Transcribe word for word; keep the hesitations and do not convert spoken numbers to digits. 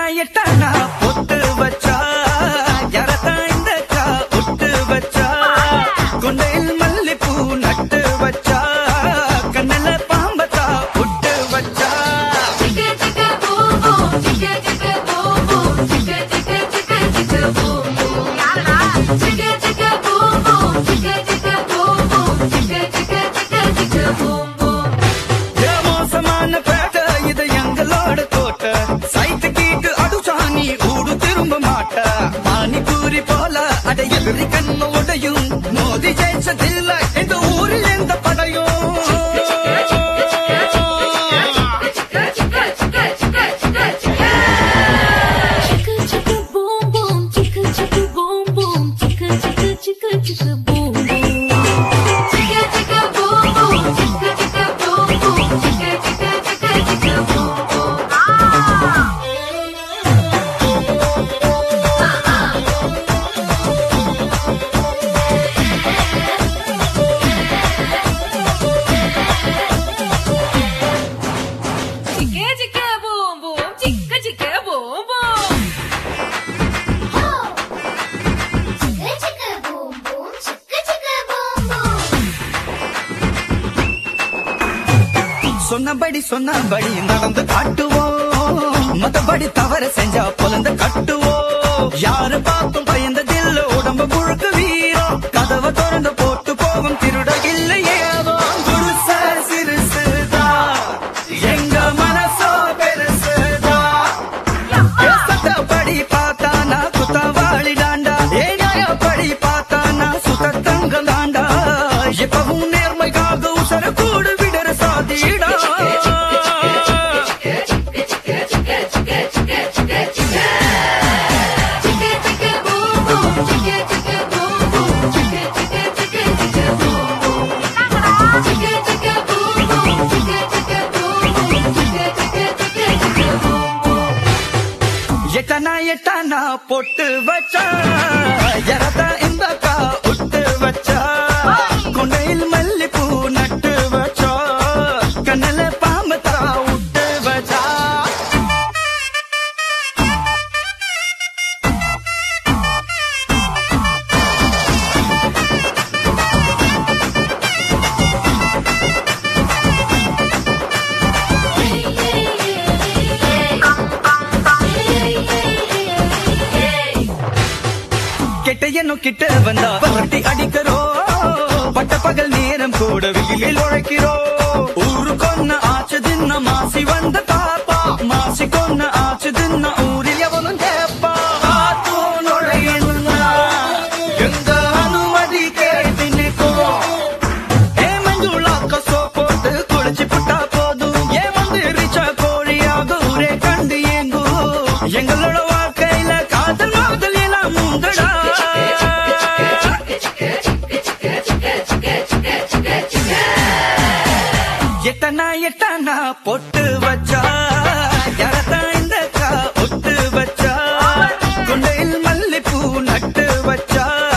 எட்டனா எட்டனா பொட்டு வச்சா யாரத்தான் இந்த கா ஒட்டு வச்சா கொண்டையில் மல்லிப்பூ நட்டு வச்சா கண்ணல பாம்பத்தா ஒட்டு வச்சா மோசமான பேட்ட இது எங்களோட தோட்ட சைட்டு கீட்டு அடுச்சாணி ஊடு திரும்ப மாட்ட பானிபூரி போல அடை எதிரி கண்ணு உடையும் மோதி ஜெயிச்சதில்லை இந்த ஊரில் எந்த படையும் சொன்னபடி சொன்னபடி நடந்து காட்டுவோம் மத்தபடி தவறு செஞ்சா பொலந்து கட்டுவோம் யாரு பார்த்தும் பயந்ததில்ல உடம்பு முழுக்க வீரம் கதவை திறந்து போட்டு போகும் திருட இல்லையே குருச சிறுசுதா எங்க மனசோ பெருசுதா சட்டப்படி பார்த்தா நான் குத்தவாளி தாண்டா ஏப்படி பார்த்தா நான் சுத்த தங்கம் தாண்டா எப்பவும் நேர்மைக்காக உசர கூடு விடற சாதிடா எட்டனா எட்டனா பொட்டு வச்சா யாரத்தா இந்த கா ஒட்டு வச்சா கொண்டையில் மல்லிப்பூ நட்டு வச்சா கண்ணல பாம்பத்தா விட்டு வச்சா கெட்ட என்னும் கிட்ட வந்தா பரட்டி அடிக்கிறோம் பட்ட பகல் நேரம் கூட வெயிலில் உழைக்கிறோம் ஊரு கொன்ன ஆச்சு தின்ன மாசி வந்த பாப்பா மாசி கொன்ன ஆச்சு தின்ன ஊரில் எவனும் கேப்பா ஆத்தோ நுழையணும்னா எங்க அனுமதி கேட்டு நிற்கும் ஏ மஞ்சுளாக்க சோ போட்டு குளிச்சு புட்டா போதும் ஏ வந்து ரிச்சா கோழியாக ஊரே கண்டு ஏங்கும் எங்களோட வாழ்க்கையில காதல் மாதல் எல்லாம் முந்தடா எட்டனா எட்டனா பொட்டு வச்சா யாரத்தான் இந்த கா ஒட்டு வச்சா கொண்டையில் மல்லிப்பூ நட்டு வச்சா